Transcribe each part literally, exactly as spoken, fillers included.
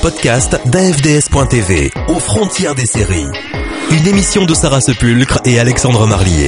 podcast d'A F D S point T V, aux frontières des séries. Une émission de Sarah Sepulcre et Alexandre Marlier.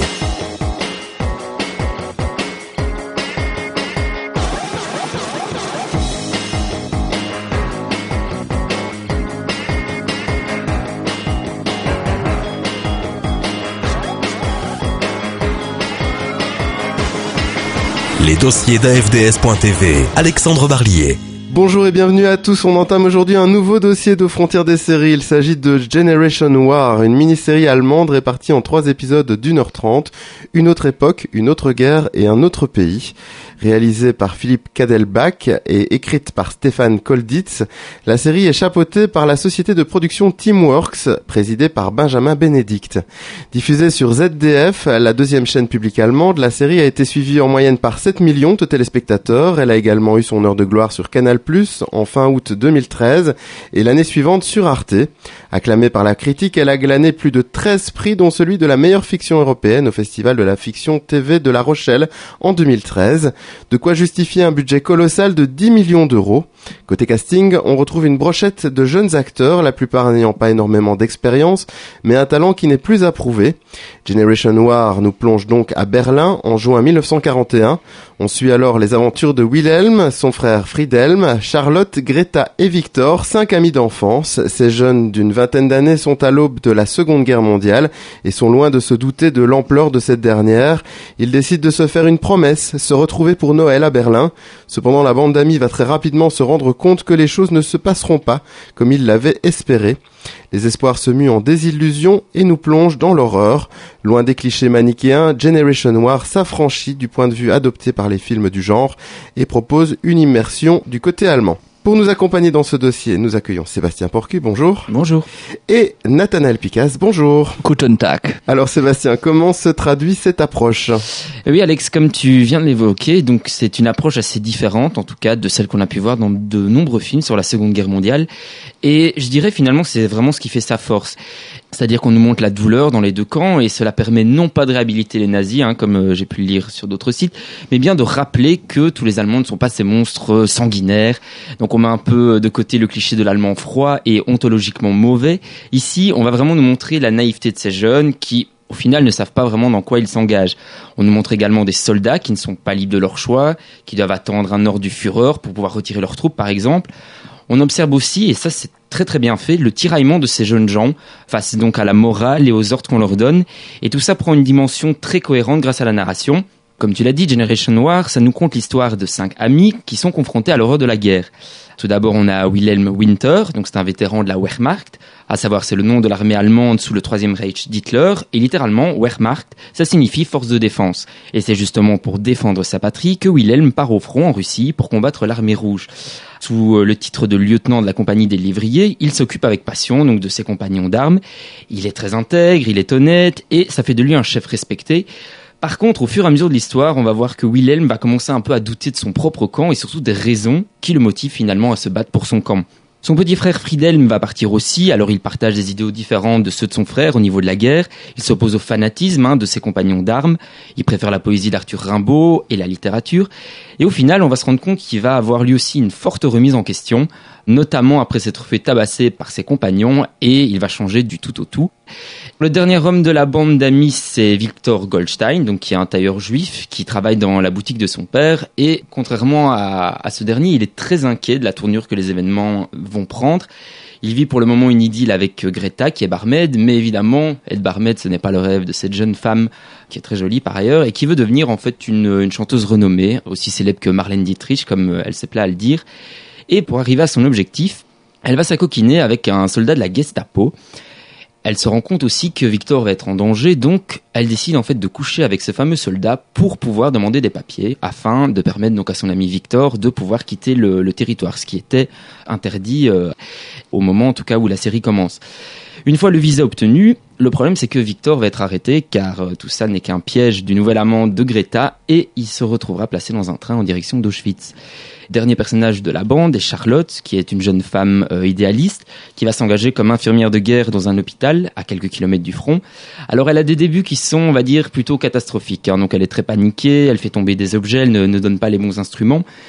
Les dossiers d'A F D S point T V, Alexandre Marlier. Bonjour et bienvenue à tous, on entame aujourd'hui un nouveau dossier de Frontières des séries. Il s'agit de Generation War, une mini-série allemande répartie en trois épisodes d'une heure trente, une autre époque, une autre guerre et un autre pays. Réalisée par Philippe Kadelbach et écrite par Stefan Kolditz, la série est chapeautée par la société de production Teamworks, présidée par Benjamin Benedict. Diffusée sur Z D F, la deuxième chaîne publique allemande, la série a été suivie en moyenne par sept millions de téléspectateurs. Elle a également eu son heure de gloire sur Canal plus, en fin août deux mille treize, et l'année suivante sur Arte. Acclamée par la critique, elle a glané plus de treize prix, dont celui de la meilleure fiction européenne au Festival de la fiction T V de La Rochelle en deux mille treize. De quoi justifier un budget colossal de dix millions d'euros. Côté casting, on retrouve une brochette de jeunes acteurs, la plupart n'ayant pas énormément d'expérience, mais un talent qui n'est plus à prouver. Generation War nous plonge donc à Berlin en juin mille neuf cent quarante et un. On suit alors les aventures de Wilhelm, son frère Friedhelm, Charlotte, Greta et Victor, cinq amis d'enfance. Ces jeunes d'une vingtaine d'années sont à l'aube de la Seconde Guerre mondiale et sont loin de se douter de l'ampleur de cette dernière. Ils décident de se faire une promesse, se retrouver pour Noël à Berlin. Cependant, la bande d'amis va très rapidement se rendre compte que les choses ne se passeront pas comme ils l'avaient espéré. Les espoirs se muent en désillusion et nous plongent dans l'horreur. Loin des clichés manichéens, Generation War s'affranchit du point de vue adopté par les films du genre et propose une immersion du côté allemand. Pour nous accompagner dans ce dossier, nous accueillons Sébastien Porcu, bonjour. Bonjour. Et Nathanaël Picasse, bonjour. Guten Tag. Alors Sébastien, comment se traduit cette approche ? Oui Alex, comme tu viens de l'évoquer, donc c'est une approche assez différente, en tout cas de celle qu'on a pu voir dans de nombreux films sur la Seconde Guerre mondiale. Et je dirais finalement que c'est vraiment ce qui fait sa force. C'est-à-dire qu'on nous montre la douleur dans les deux camps et cela permet non pas de réhabiliter les nazis, hein, comme euh, j'ai pu le lire sur d'autres sites, mais bien de rappeler que tous les Allemands ne sont pas ces monstres sanguinaires. Donc on met un peu de côté le cliché de l'Allemand froid et ontologiquement mauvais. Ici, on va vraiment nous montrer la naïveté de ces jeunes qui, au final, ne savent pas vraiment dans quoi ils s'engagent. On nous montre également des soldats qui ne sont pas libres de leur choix, qui doivent attendre un ordre du Führer pour pouvoir retirer leurs troupes, par exemple. On observe aussi, et ça c'est très très bien fait, le tiraillement de ces jeunes gens face donc à la morale et aux ordres qu'on leur donne. Et tout ça prend une dimension très cohérente grâce à la narration. Comme tu l'as dit, Generation War, ça nous conte l'histoire de cinq amis qui sont confrontés à l'horreur de la guerre. Tout d'abord, on a Wilhelm Winter, donc c'est un vétéran de la Wehrmacht, à savoir c'est le nom de l'armée allemande sous le Troisième Reich d'Hitler, et littéralement, Wehrmacht, ça signifie force de défense. Et c'est justement pour défendre sa patrie que Wilhelm part au front en Russie pour combattre l'armée rouge. Sous le titre de lieutenant de la compagnie des lévriers, il s'occupe avec passion donc de ses compagnons d'armes. Il est très intègre, il est honnête, et ça fait de lui un chef respecté. Par contre, au fur et à mesure de l'histoire, on va voir que Wilhelm va commencer un peu à douter de son propre camp et surtout des raisons qui le motivent finalement à se battre pour son camp. Son petit frère Friedhelm va partir aussi, alors il partage des idéaux différentes de ceux de son frère au niveau de la guerre. Il s'oppose au fanatisme hein, de ses compagnons d'armes. Il préfère la poésie d'Arthur Rimbaud et la littérature. Et au final, on va se rendre compte qu'il va avoir lui aussi une forte remise en question, notamment après s'être fait tabasser par ses compagnons, et il va changer du tout au tout. Le dernier homme de la bande d'amis, c'est Victor Goldstein, donc qui est un tailleur juif qui travaille dans la boutique de son père, et contrairement à, à ce dernier, il est très inquiet de la tournure que les événements vont prendre. Il vit pour le moment une idylle avec Greta, qui est barmaid, mais évidemment, être barmaid, ce n'est pas le rêve de cette jeune femme, qui est très jolie par ailleurs, et qui veut devenir en fait une, une chanteuse renommée, aussi célèbre que Marlène Dietrich, comme elle se plaît à le dire. Et pour arriver à son objectif, elle va s'acoquiner avec un soldat de la Gestapo. Elle se rend compte aussi que Victor va être en danger, donc elle décide en fait de coucher avec ce fameux soldat pour pouvoir demander des papiers, afin de permettre donc à son ami Victor de pouvoir quitter le, le territoire, ce qui était interdit euh, au moment en tout cas où la série commence. Une fois le visa obtenu, le problème c'est que Victor va être arrêté car euh, tout ça n'est qu'un piège du nouvel amant de Greta et il se retrouvera placé dans un train en direction d'Auschwitz. Dernier personnage de la bande est Charlotte, qui est une jeune femme euh, idéaliste, qui va s'engager comme infirmière de guerre dans un hôpital à quelques kilomètres du front. Alors elle a des débuts qui sont, on va dire, plutôt catastrophiques. Hein. Donc elle est très paniquée, elle fait tomber des objets, elle ne, ne donne pas les bons instruments.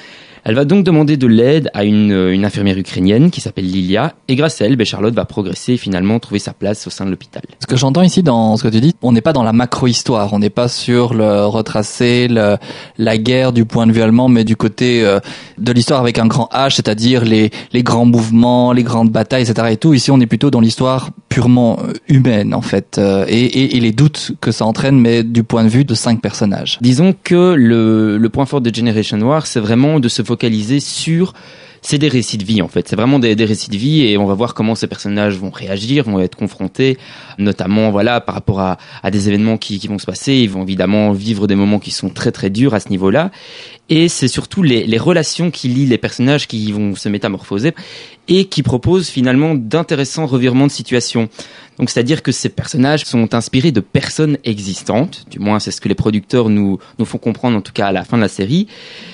Elle va donc demander de l'aide à une, une infirmière ukrainienne qui s'appelle Lilia, et grâce à elle, ben Charlotte va progresser et finalement trouver sa place au sein de l'hôpital. Ce que j'entends ici dans ce que tu dis, on n'est pas dans la macro-histoire, on n'est pas sur le retracer le, la guerre du point de vue allemand, mais du côté euh, de l'histoire avec un grand H, c'est-à-dire les, les grands mouvements, les grandes batailles, et cetera. Et tout. Ici, on est plutôt dans l'histoire purement humaine, en fait, euh, et, et, et les doutes que ça entraîne, mais du point de vue de cinq personnages. Disons que le, le point fort de Generation War, c'est vraiment de se focaliser sur... C'est des récits de vie, en fait. C'est vraiment des, des récits de vie et on va voir comment ces personnages vont réagir, vont être confrontés, notamment, voilà, par rapport à, à des événements qui, qui vont se passer. Ils vont évidemment vivre des moments qui sont très, très durs à ce niveau-là. Et c'est surtout les, les relations qui lient les personnages qui vont se métamorphoser et qui proposent finalement d'intéressants revirements de situation. Donc, c'est-à-dire que ces personnages sont inspirés de personnes existantes. Du moins, c'est ce que les producteurs nous, nous font comprendre, en tout cas à la fin de la série.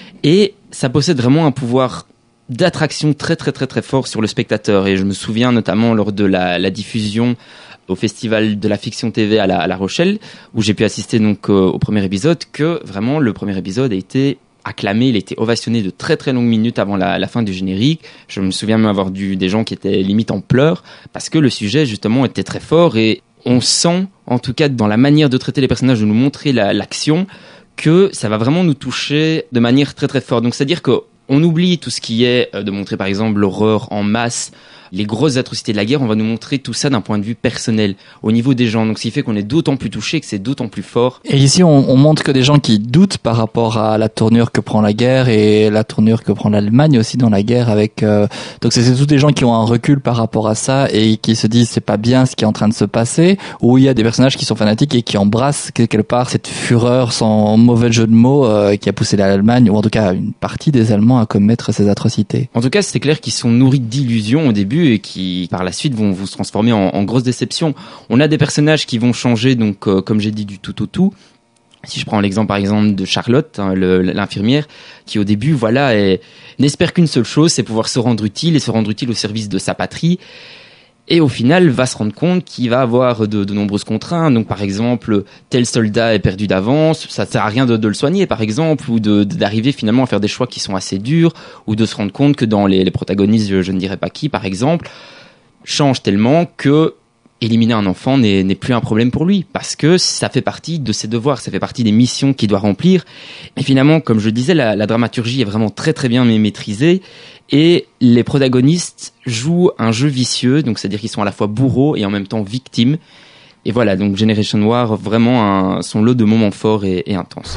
Et ça possède vraiment un pouvoir d'attraction très très très très fort sur le spectateur. Et je me souviens notamment lors de la, la diffusion au festival de la fiction T V à La, à la Rochelle, où j'ai pu assister donc euh, au premier épisode, que vraiment le premier épisode a été acclamé, il a été ovationné de très très longues minutes avant la, la fin du générique. Je me souviens même avoir vu des gens qui étaient limite en pleurs, parce que le sujet justement était très fort et on sent, en tout cas dans la manière de traiter les personnages, de nous montrer la, l'action, que ça va vraiment nous toucher de manière très très forte. Donc c'est-à-dire que on oublie tout ce qui est de montrer par exemple l'horreur en masse, les grosses atrocités de la guerre, on va nous montrer tout ça d'un point de vue personnel, au niveau des gens. Donc ce qui fait qu'on est d'autant plus touché, que c'est d'autant plus fort. Et ici, on, on montre que des gens qui doutent par rapport à la tournure que prend la guerre et la tournure que prend l'Allemagne aussi dans la guerre avec... Euh, donc c'est, c'est tous des gens qui ont un recul par rapport à ça et qui se disent c'est pas bien ce qui est en train de se passer, ou il y a des personnages qui sont fanatiques et qui embrassent quelque part cette fureur sans mauvais jeu de mots euh, qui a poussé l'Allemagne, ou en tout cas une partie des Allemands à commettre ces atrocités. En tout cas, c'est clair qu'ils sont nourris d'illusions au début et qui, par la suite, vont, vont se transformer en, en grosses déceptions. On a des personnages qui vont changer, donc, euh, comme j'ai dit, du tout au tout. Si je prends l'exemple, par exemple, de Charlotte, hein, le, l'infirmière, qui au début, voilà, est, n'espère qu'une seule chose, c'est pouvoir se rendre utile et se rendre utile au service de sa patrie. Et au final, va se rendre compte qu'il va avoir de, de nombreuses contraintes. Donc, par exemple, tel soldat est perdu d'avance, ça sert à rien de, de le soigner, par exemple, ou de, d'arriver finalement à faire des choix qui sont assez durs, ou de se rendre compte que dans les, les protagonistes, je, je ne dirais pas qui, par exemple, change tellement que éliminer un enfant n'est, n'est plus un problème pour lui, parce que ça fait partie de ses devoirs, ça fait partie des missions qu'il doit remplir. Et finalement, comme je le disais, la, la dramaturgie est vraiment très très bien maîtrisée, et les protagonistes jouent un jeu vicieux, donc c'est-à-dire qu'ils sont à la fois bourreaux et en même temps victimes. Et voilà, donc Generation War, vraiment un, son lot de moments forts et, et intenses.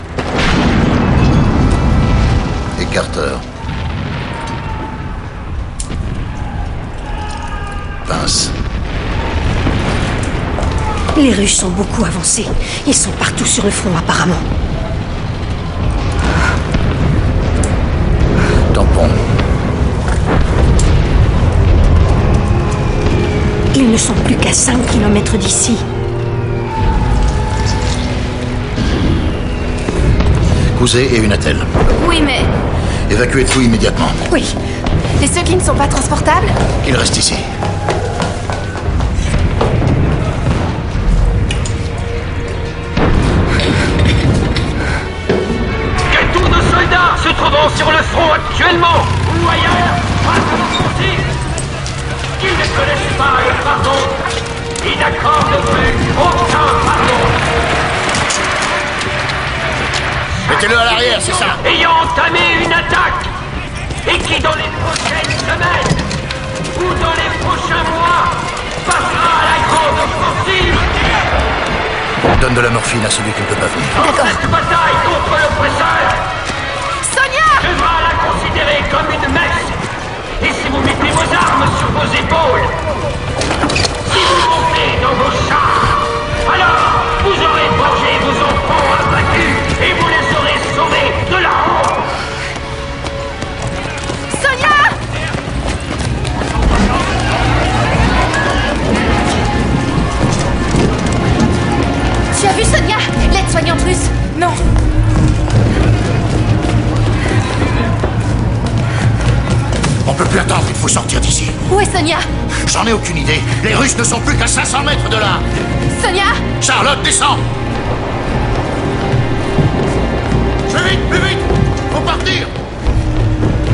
Et Carter. Pince. Les Russes sont beaucoup avancés. Ils sont partout sur le front, apparemment. Tampon. Ils ne sont plus qu'à cinq kilomètres d'ici. Cousé et une attelle. Oui, mais... Évacuez tout immédiatement. Oui. Et ceux qui ne sont pas transportables ? Ils restent ici. Que tous nos soldats se trouvant sur le front actuellement ou ailleurs fassent l'offensive. Qu'ils ne connaissent pas le pardon. Ils n'accordent plus aucun pardon. Mettez-le à l'arrière, c'est ça. Ayant entamé une attaque et qui dans les prochaines semaines ou dans les prochains mois passera à la grande offensive. Donne de la morphine à celui qui ne peut pas venir. D'accord. Cette bataille contre l'oppresseur Sonia devra la considérer comme une messe. Et si vous mettez vos armes sur vos épaules, si vous montez dans vos chars, alors vous aurez vengé vos enfants abattus et vous les aurez sauvés de la honte. Sonia Tu as vu Sonia, l'aide-soignante russe? Non. On peut plus attendre, il faut sortir d'ici. Où est Sonia? J'en ai aucune idée. Les Russes ne sont plus qu'à cinq cents mètres de là. Sonia Charlotte, descends. Plus vite, plus vite. Faut partir.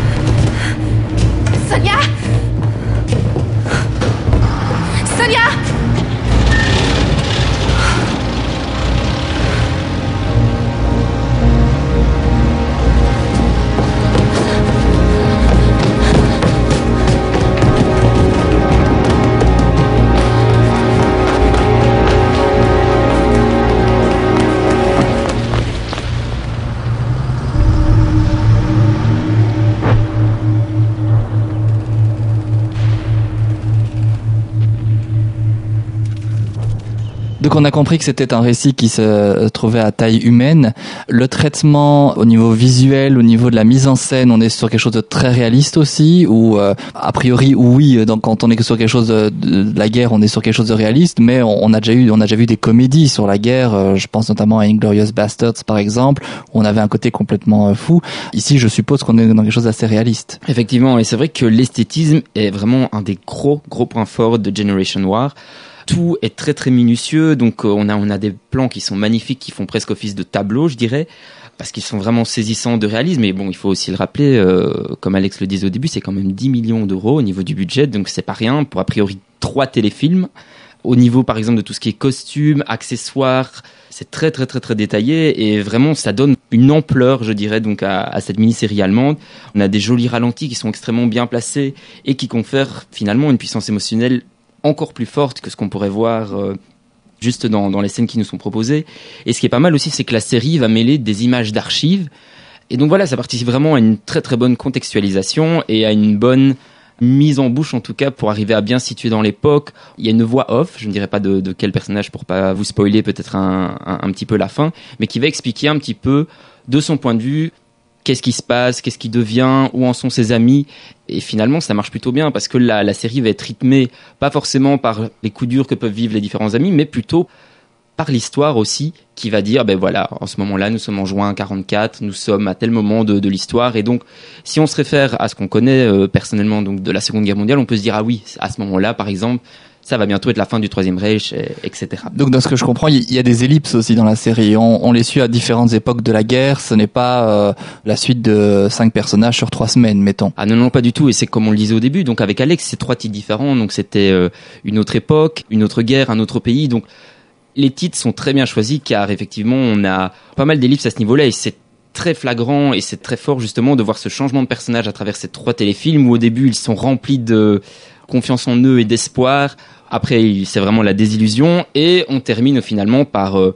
Donc on a compris que c'était un récit qui se trouvait à taille humaine. Le traitement au niveau visuel, au niveau de la mise en scène, on est sur quelque chose de très réaliste aussi, ou euh, a priori oui, donc quand on est sur quelque chose de, de, de la guerre, on est sur quelque chose de réaliste, mais on, on a déjà eu on a déjà vu des comédies sur la guerre, euh, je pense notamment à Inglourious Basterds par exemple, où on avait un côté complètement euh, fou. Ici, je suppose qu'on est dans quelque chose d'assez réaliste. Effectivement, et c'est vrai que l'esthétisme est vraiment un des gros gros points forts de Generation War. Tout est très très minutieux, donc euh, on a on a des plans qui sont magnifiques, qui font presque office de tableau, je dirais, parce qu'ils sont vraiment saisissants de réalisme. Mais bon, il faut aussi le rappeler, euh, comme Alex le disait au début, c'est quand même dix millions d'euros au niveau du budget, donc c'est pas rien pour a priori trois téléfilms. Au niveau par exemple de tout ce qui est costumes, accessoires, c'est très très très très détaillé et vraiment ça donne une ampleur, je dirais, donc à, à cette mini-série allemande. On a des jolis ralentis qui sont extrêmement bien placés et qui confèrent finalement une puissance émotionnelle encore plus forte que ce qu'on pourrait voir euh, juste dans, dans les scènes qui nous sont proposées. Et ce qui est pas mal aussi, c'est que la série va mêler des images d'archives. Et donc voilà, ça participe vraiment à une très très bonne contextualisation et à une bonne mise en bouche en tout cas pour arriver à bien situer dans l'époque. Il y a une voix off, je ne dirais pas de, de quel personnage pour pas vous spoiler peut-être un, un, un petit peu la fin, mais qui va expliquer un petit peu de son point de vue qu'est-ce qui se passe, qu'est-ce qui devient, où en sont ses amis. Et finalement, ça marche plutôt bien parce que la, la série va être rythmée, pas forcément par les coups durs que peuvent vivre les différents amis, mais plutôt par l'histoire aussi, qui va dire, ben voilà, en ce moment-là, nous sommes en juin quarante-quatre, nous sommes à tel moment de, de l'histoire. Et donc, si on se réfère à ce qu'on connaît euh, personnellement donc de la Seconde Guerre mondiale, on peut se dire, ah oui, à ce moment-là, par exemple, ça va bientôt être la fin du Troisième Reich, et, etc. Donc, dans ce que je comprends, il y a des ellipses aussi dans la série. On, on les suit à différentes époques de la guerre. Ce n'est pas euh, la suite de cinq personnages sur trois semaines, mettons. Ah non, non, pas du tout. Et c'est comme on le disait au début. Donc, avec Alex, c'est trois titres différents. Donc, c'était euh, une autre époque, une autre guerre, un autre pays. Donc, les titres sont très bien choisis car effectivement, on a pas mal d'ellipses à ce niveau-là et c'est très flagrant et c'est très fort justement de voir ce changement de personnage à travers ces trois téléfilms où au début, ils sont remplis de confiance en eux et d'espoir. Après, c'est vraiment la désillusion et on termine finalement par euh,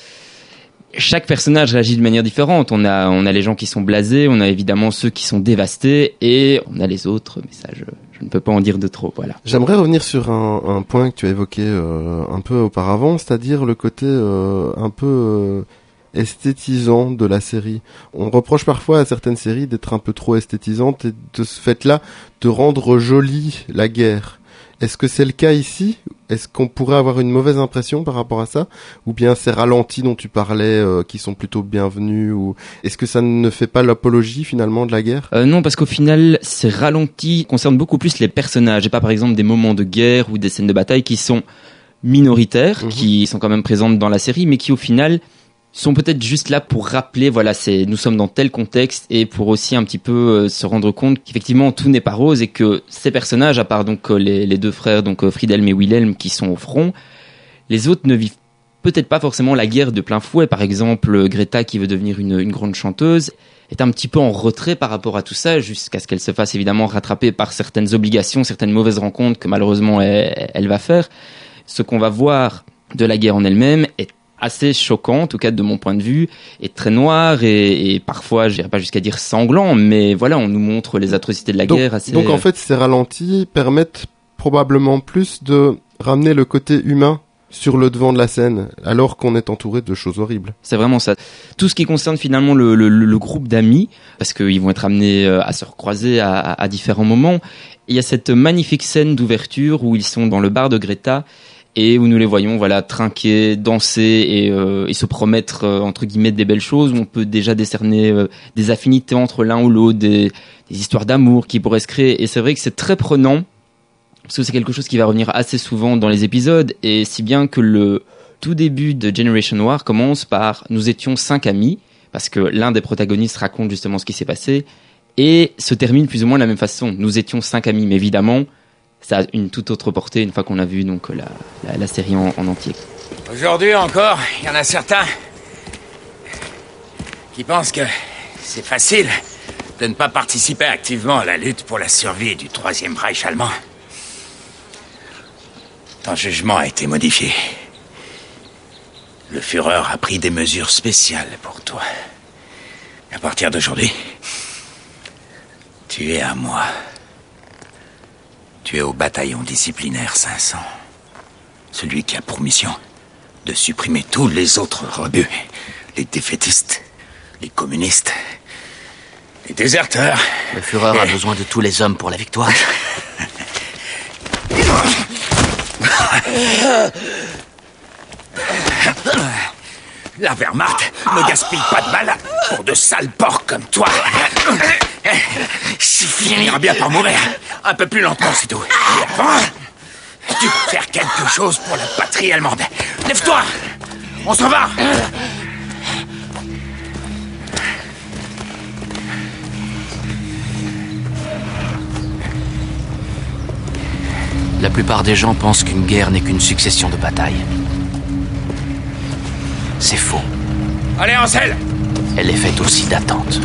chaque personnage réagit de manière différente. On a on a les gens qui sont blasés, on a évidemment ceux qui sont dévastés et on a les autres. Mais ça, je, je ne peux pas en dire de trop. Voilà. J'aimerais revenir sur un, un point que tu as évoqué euh, un peu auparavant, c'est-à-dire le côté euh, un peu euh, esthétisant de la série. On reproche parfois à certaines séries d'être un peu trop esthétisantes et de ce fait-là de rendre jolie la guerre. Est-ce que c'est le cas ici ? Est-ce qu'on pourrait avoir une mauvaise impression par rapport à ça ? Ou bien ces ralentis dont tu parlais, euh, qui sont plutôt bienvenus ? Ou est-ce que ça ne fait pas l'apologie finalement de la guerre ? euh, Non, parce qu'au final, ces ralentis concernent beaucoup plus les personnages et pas par exemple des moments de guerre ou des scènes de bataille qui sont minoritaires, mmh. qui sont quand même présentes dans la série, mais qui au final sont peut-être juste là pour rappeler, voilà, c'est nous sommes dans tel contexte et pour aussi un petit peu euh, se rendre compte qu'effectivement tout n'est pas rose et que ces personnages, à part donc euh, les, les deux frères, donc euh, Friedhelm et Wilhelm qui sont au front, les autres ne vivent peut-être pas forcément la guerre de plein fouet. Par exemple, Greta qui veut devenir une, une grande chanteuse est un petit peu en retrait par rapport à tout ça jusqu'à ce qu'elle se fasse évidemment rattraper par certaines obligations, certaines mauvaises rencontres que malheureusement elle, elle va faire. Ce qu'on va voir de la guerre en elle-même est assez choquant, en tout cas de mon point de vue, et très noir et, et parfois, je n'irai pas jusqu'à dire sanglant, mais voilà, on nous montre les atrocités de la donc, guerre assez... Donc en fait, ces ralentis permettent probablement plus de ramener le côté humain sur le devant de la scène, alors qu'on est entouré de choses horribles. C'est vraiment ça. Tout ce qui concerne finalement le, le, le groupe d'amis, parce qu'ils vont être amenés à se recroiser à, à, à différents moments, il y a cette magnifique scène d'ouverture où ils sont dans le bar de Greta, et où nous les voyons voilà trinquer, danser et, euh, et se promettre euh, entre guillemets des belles choses, où on peut déjà décerner euh, des affinités entre l'un ou l'autre, des, des histoires d'amour qui pourraient se créer. Et c'est vrai que c'est très prenant parce que c'est quelque chose qui va revenir assez souvent dans les épisodes, et si bien que le tout début de Generation War commence par nous étions cinq amis, parce que l'un des protagonistes raconte justement ce qui s'est passé, et se termine plus ou moins de la même façon. Nous étions cinq amis, mais évidemment ça a une toute autre portée une fois qu'on a vu donc la, la, la série en, en entier. Aujourd'hui encore, il y en a certains qui pensent que c'est facile de ne pas participer activement à la lutte pour la survie du Troisième Reich allemand. Ton jugement a été modifié. Le Führer a pris des mesures spéciales pour toi. À partir d'aujourd'hui, tu es à moi. Tu es au bataillon disciplinaire cinq cents. Celui qui a pour mission de supprimer tous les autres rebuts. Les défaitistes, les communistes, les déserteurs. Le Führer a besoin de tous les hommes pour la victoire. La Wehrmacht ne gaspille pas de balles pour de sales porcs comme toi. C'est fini. On ira bien par mourir. Un peu plus lentement, c'est tout. Et avant, tu peux faire quelque chose pour la patrie allemande. Lève-toi. On s'en va. La plupart des gens pensent qu'une guerre n'est qu'une succession de batailles. C'est faux. Allez, Ansel. Elle est faite aussi d'attentes.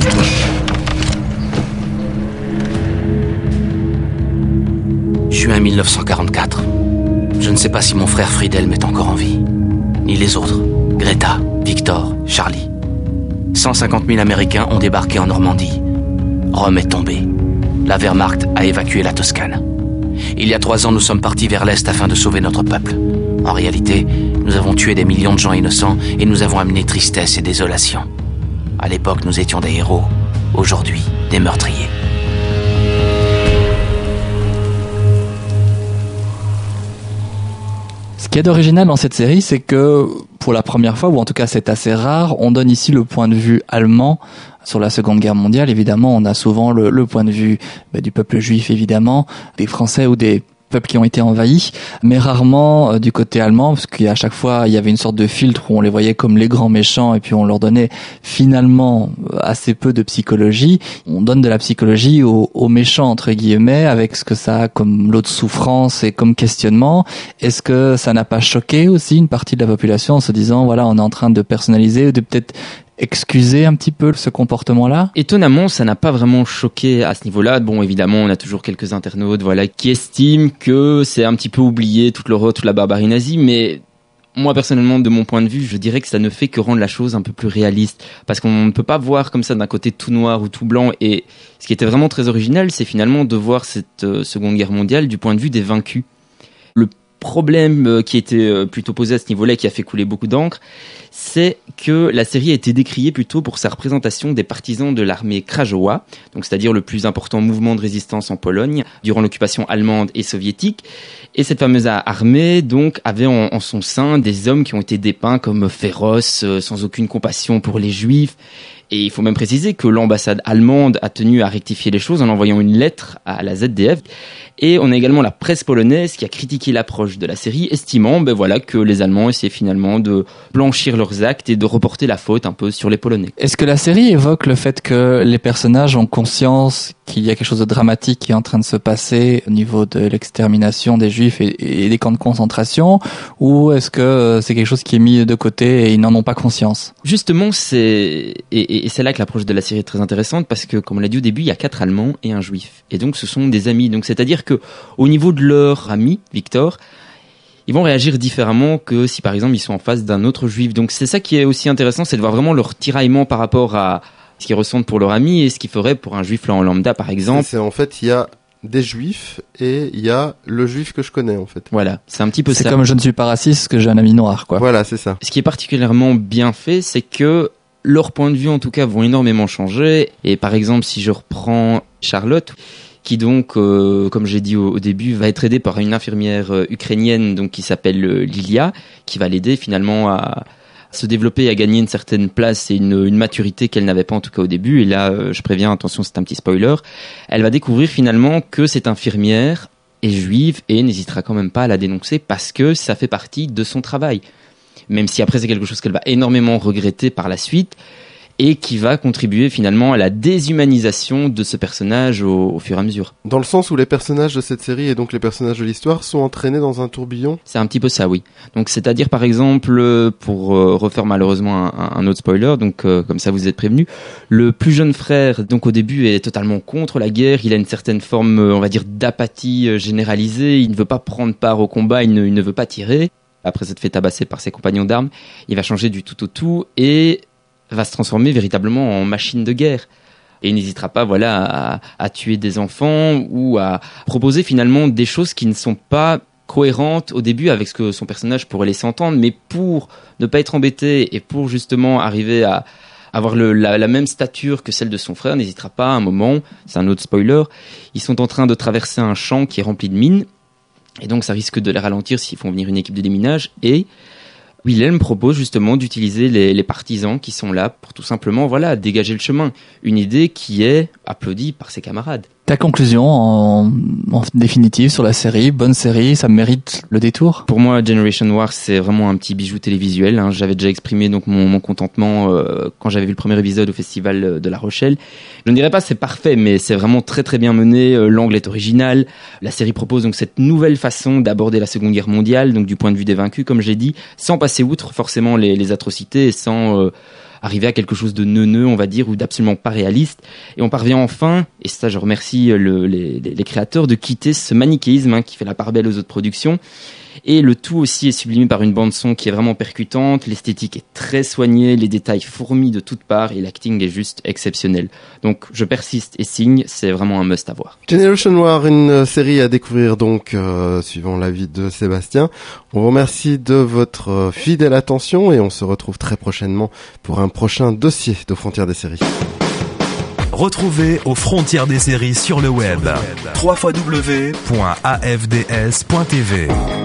Juin mille neuf cent quarante-quatre. Je ne sais pas si mon frère Friedhelm est encore en vie. Ni les autres. Greta, Victor, Charlie. cent cinquante mille Américains ont débarqué en Normandie. Rome est tombée. La Wehrmacht a évacué la Toscane. Il y a trois ans, nous sommes partis vers l'Est afin de sauver notre peuple. En réalité, nous avons tué des millions de gens innocents et nous avons amené tristesse et désolation. À l'époque, nous étions des héros. Aujourd'hui, des meurtriers. Ce qui est d'original dans cette série, c'est que pour la première fois, ou en tout cas c'est assez rare, on donne ici le point de vue allemand sur la Seconde Guerre mondiale. Évidemment, on a souvent le, le point de vue bah, du peuple juif, évidemment, des Français ou des peuples qui ont été envahis, mais rarement euh, du côté allemand, parce qu'à chaque fois il y avait une sorte de filtre où on les voyait comme les grands méchants et puis on leur donnait finalement assez peu de psychologie. On donne de la psychologie aux, aux méchants entre guillemets, avec ce que ça a comme lot de souffrance et comme questionnement. Est-ce que ça n'a pas choqué aussi une partie de la population en se disant voilà, on est en train de personnaliser, de peut-être excuser un petit peu ce comportement-là? Étonnamment, ça n'a pas vraiment choqué à ce niveau-là. Bon, évidemment, on a toujours quelques internautes, voilà, qui estiment que c'est un petit peu oublié toute l'horreur, toute la barbarie nazie, mais moi, personnellement, de mon point de vue, je dirais que ça ne fait que rendre la chose un peu plus réaliste, parce qu'on ne peut pas voir comme ça d'un côté tout noir ou tout blanc, et ce qui était vraiment très original, c'est finalement de voir cette euh, Seconde Guerre mondiale du point de vue des vaincus. Le problème qui était plutôt posé à ce niveau-là et qui a fait couler beaucoup d'encre, c'est que la série a été décriée plutôt pour sa représentation des partisans de l'armée Krajowa, donc c'est-à-dire le plus important mouvement de résistance en Pologne durant l'occupation allemande et soviétique. Et cette fameuse armée donc avait en, en son sein des hommes qui ont été dépeints comme féroces, euh, sans aucune compassion pour les juifs. Et il faut même préciser que l'ambassade allemande a tenu à rectifier les choses en envoyant une lettre à la Z D F. Et on a également la presse polonaise qui a critiqué l'approche de la série, estimant ben voilà, que les Allemands essayaient finalement de blanchir leurs actes et de reporter la faute un peu sur les Polonais. Est-ce que la série évoque le fait que les personnages ont conscience qu'il y a quelque chose de dramatique qui est en train de se passer au niveau de l'extermination des Juifs et, et des camps de concentration, ou est-ce que c'est quelque chose qui est mis de côté et ils n'en ont pas conscience? Justement, c'est et, et c'est là que l'approche de la série est très intéressante, parce que, comme on l'a dit au début, il y a quatre Allemands et un Juif, et donc ce sont des amis. Donc c'est-à-dire que au niveau de leur ami Victor, ils vont réagir différemment que si par exemple ils sont en face d'un autre Juif. Donc c'est ça qui est aussi intéressant, c'est de voir vraiment leur tiraillement par rapport à ce qu'ils ressentent pour leur ami et ce qu'ils feraient pour un Juif là en lambda par exemple. C'est en fait il y a des Juifs et il y a le Juif que je connais en fait. Voilà, c'est un petit peu c'est ça. C'est comme je ne suis pas raciste que j'ai un ami noir quoi. Voilà, c'est ça. Ce qui est particulièrement bien fait, c'est que leurs points de vue en tout cas vont énormément changer. Et par exemple, si je reprends Charlotte, qui donc, euh, comme j'ai dit au, au début, va être aidée par une infirmière euh, ukrainienne donc qui s'appelle euh, Lilia, qui va l'aider finalement à se développer, à gagner une certaine place et une, une maturité qu'elle n'avait pas en tout cas au début. Et là, euh, je préviens, attention, c'est un petit spoiler. Elle va découvrir finalement que cette infirmière est juive et n'hésitera quand même pas à la dénoncer parce que ça fait partie de son travail. Même si après c'est quelque chose qu'elle va énormément regretter par la suite et qui va contribuer finalement à la déshumanisation de ce personnage au, au fur et à mesure. Dans le sens où les personnages de cette série et donc les personnages de l'histoire sont entraînés dans un tourbillon. C'est un petit peu ça, oui. Donc c'est-à-dire par exemple, pour euh, refaire malheureusement un, un autre spoiler, donc euh, comme ça vous êtes prévenus, le plus jeune frère donc au début est totalement contre la guerre, il a une certaine forme, euh, on va dire, d'apathie euh, généralisée, il ne veut pas prendre part au combat, il ne, il ne veut pas tirer. Après s'être fait tabasser par ses compagnons d'armes, il va changer du tout au tout et va se transformer véritablement en machine de guerre. Et il n'hésitera pas voilà, à, à tuer des enfants ou à proposer finalement des choses qui ne sont pas cohérente au début avec ce que son personnage pourrait laisser entendre, mais pour ne pas être embêté et pour justement arriver à avoir le, la, la même stature que celle de son frère, n'hésitera pas à un moment, c'est un autre spoiler, ils sont en train de traverser un champ qui est rempli de mines, et donc ça risque de les ralentir s'ils font venir une équipe de déminage, et Wilhelm propose justement d'utiliser les, les partisans qui sont là pour tout simplement voilà, dégager le chemin. Une idée qui est applaudie par ses camarades. Ta conclusion en, en définitive sur la série, bonne série, ça mérite le détour? Pour moi, Generation War, c'est vraiment un petit bijou télévisuel. Hein. J'avais déjà exprimé donc mon, mon contentement euh, quand j'avais vu le premier épisode au Festival de La Rochelle. Je ne dirais pas c'est parfait, mais c'est vraiment très très bien mené. Euh, l'angle est original. La série propose donc cette nouvelle façon d'aborder la Seconde Guerre mondiale, donc du point de vue des vaincus, comme j'ai dit, sans passer outre forcément les, les atrocités et sans euh, arriver à quelque chose de neuneux, on va dire, ou d'absolument pas réaliste. Et on parvient enfin, et ça je remercie le, les, les créateurs, de quitter ce manichéisme hein, qui fait la part belle aux autres productions. Et le tout aussi est sublimé par une bande-son qui est vraiment percutante, l'esthétique est très soignée, les détails fourmillent de toutes parts et l'acting est juste exceptionnel. Donc je persiste et signe, c'est vraiment un must à voir. Generation War, une série à découvrir donc, euh, suivant l'avis de Sébastien. On vous remercie de votre fidèle attention et on se retrouve très prochainement pour un prochain dossier de Frontières des séries. Retrouvez aux Frontières des séries sur le web. w w w point a f d s point t v